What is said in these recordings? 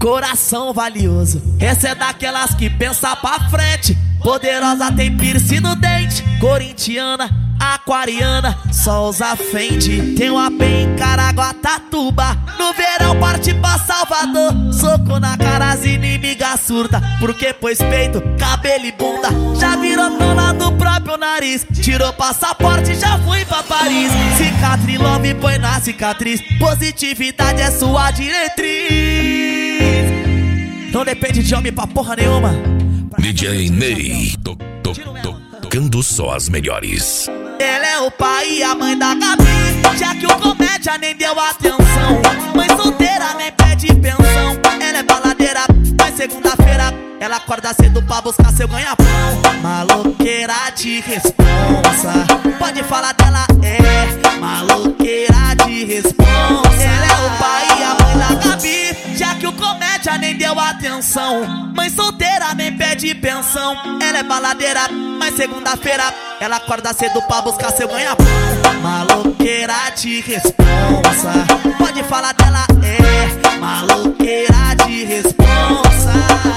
Coração valioso, essa é daquelas que pensa pra frente. Poderosa, tem piercing no dente. Corintiana, aquariana, só usa Fendi. Tem uma bem em Caraguatatuba. No verão parte pra Salvador. Soco na cara, as inimigas surta. Porque pôs peito, cabelo e bunda. Já virou dona do próprio nariz. Tirou passaporte, já fui pra Paris. Cicatriz, love, põe na cicatriz. Positividade é sua diretriz. Não depende de homem pra porra nenhuma. DJ Ney, tocando só as melhores. Ela é o pai e a mãe da Gabi, já que o comédia nem deu atenção. Mãe solteira nem pede pensão. Ela é baladeira, mas segunda-feira ela acorda cedo pra buscar seu ganha-pão. Maloqueira de responsa, pode falar dela, é maloqueira de responsa. Ela é o pai e a mãe da Gabi, já que o comédia nem deu atenção. Mãe solteira nem pede pensão. Ela é baladeira, mas segunda-feira ela acorda cedo pra buscar seu ganha-pão. Maloqueira de responsa, pode falar dela, é maloqueira de responsa.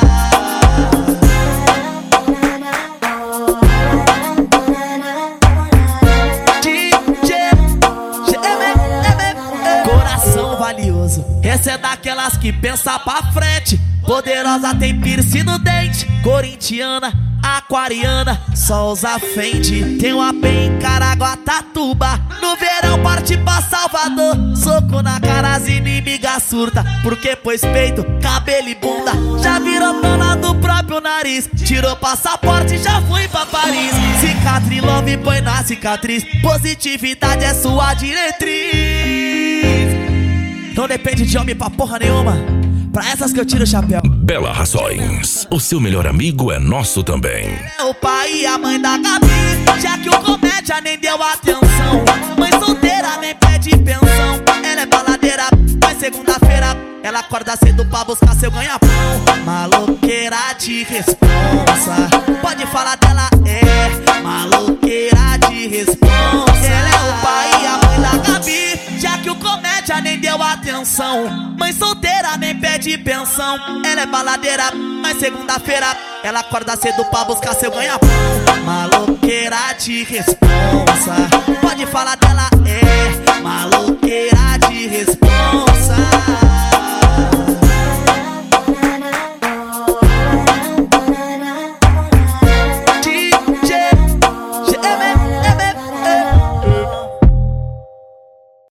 Coração valioso, essa é daquelas que pensa pra frente. Poderosa, tem piercing no dente. Corintiana, aquariana, só usa Fendi. Tem uma bem em Caraguatatuba. No verão parte pra Salvador. Soco na cara, as inimigas surta. Porque pôs peito, cabelo e bunda. Já virou dona do próprio nariz. Tirou passaporte, já fui pra Paris. Cicatriz, love, põe na cicatriz. Positividade é sua diretriz. Não depende de homem pra porra nenhuma. Pra essas que eu tiro o chapéu. Bela Rações, o seu melhor amigo é nosso também. É o pai e a mãe da Gabi, já que o comédia nem deu atenção. Mãe solteira nem pede pensão. Ela é baladeira, mas segunda-feira ela acorda cedo pra buscar seu ganha-pão. Maloqueira de responsa, pode falar dela, é maloqueira de responsa. Ela é o pai e a mãe da Gabi, já que o comédia nem deu atenção. Mãe solteira nem pede pensão. Ela é baladeira, mas segunda-feira ela acorda cedo pra buscar seu ganha-pão. Maloqueira de responsa, pode falar dela, é maloqueira